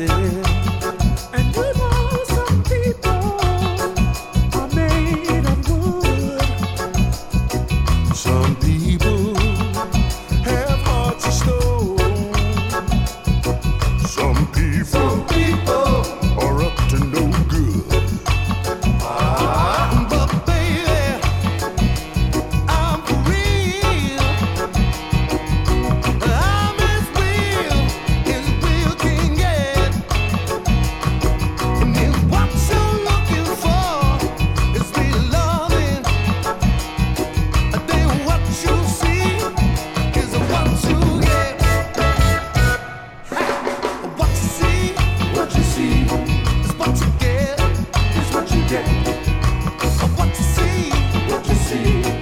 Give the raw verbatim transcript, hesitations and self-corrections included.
And you know some people are made of wood. Some people have hearts of stone. Some people, Some people are up to no good. ah, But baby, I'm for real. I'm as real as real can get. And if what you're looking for is real loving, then what you see is what you get. What you see what you see is what you get. is what you get. What you see What you see